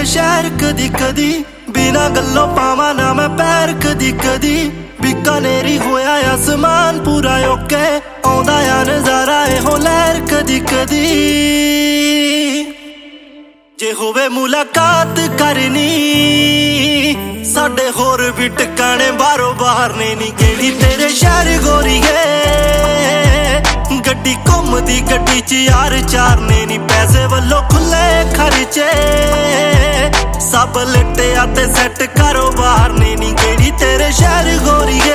तेरे शहर कदी कदी बिना गल्लों पावा ना मैं पैर कदी कदी बीकानेरी होया आसमान पूरा ओके आउंदा आ नजारा एहो लहर कदी कदी जे होवे मुलाकात करनी साडे होर भी टिकाणे बाहरों बाहर ने नी गेड़ी तेरे शहर गोरीए गड्डी घुमदी गड्डी च यार चार ने नी पैसे वल्लों खुले खर्चे सब लिटिया ते सैट कारोबार ने नी गेड़ी तेरे शहर गोरीए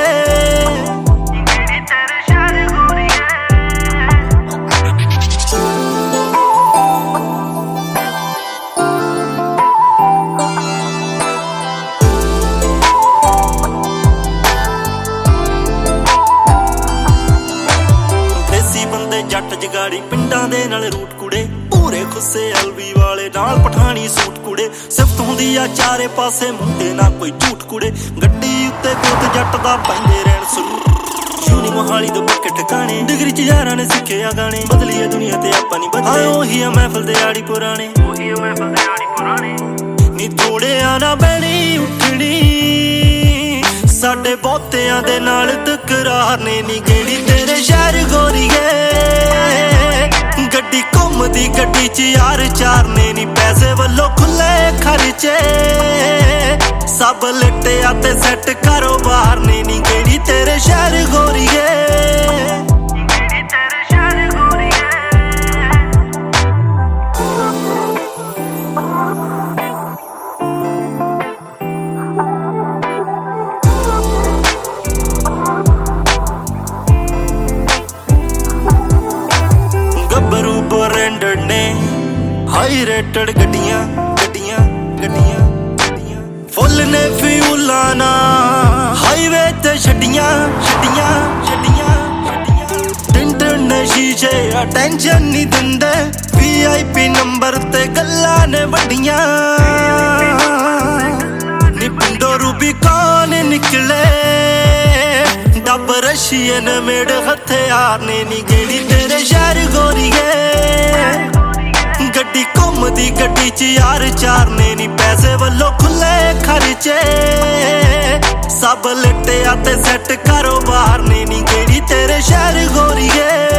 जट जगाड़ी पिंडां दे नाल रूट कुड़े पूरे खुस्से एलवी वाले नाल पठानी सूट कुड़े सिफत हुंदी आ चारे पासे मुंडे ना कोई झूठ कुड़े गड्डी उत्ते गोत जट दा पैंदे रहण सुर यूनी मोहाली दे पक्के ठिकाने डिग्री च यारां ने सिखे आ गाने बदली है दुनिया ते आपां नहीं बदले ओही आ महफिल दे आड़ी पुराने नी थोड़े आना बैणी उठनी साडे बहुतियां दे नाल तकरार ने नी गेड़ी तेरे शहर गोरीए गड्डी घुमदी गड्डी च यार चार ने नी पैसे वल्लों खुले खर्चे सब लिटिया ते सैट कारोबार ने नी गेड़ी तेरे शहर गोरीए ब्रांडेड ने हाई रेटेड गड्डियां गड्डियां गड्डियां गड्डियां फुल ने फ्यूला ना हाईवे ते छड्डियां छड्डियां छड्डियां टिंट ने शीशे अटेंशन नहीं दिंदे VIP नंबर ते गल्लां ने वड्डियां नी पिंडो रूबी कौन निकले डब रशियन मेड हथियार ने नी गेड़ी तेरे शहर गोरीए गड्डी घुमदी गड्डी च यार चार ने नी पैसे वल्लों खुले खर्चे सब लिटिया ते सैट कारोबार ने नी गेड़ी तेरे शहर गोरीए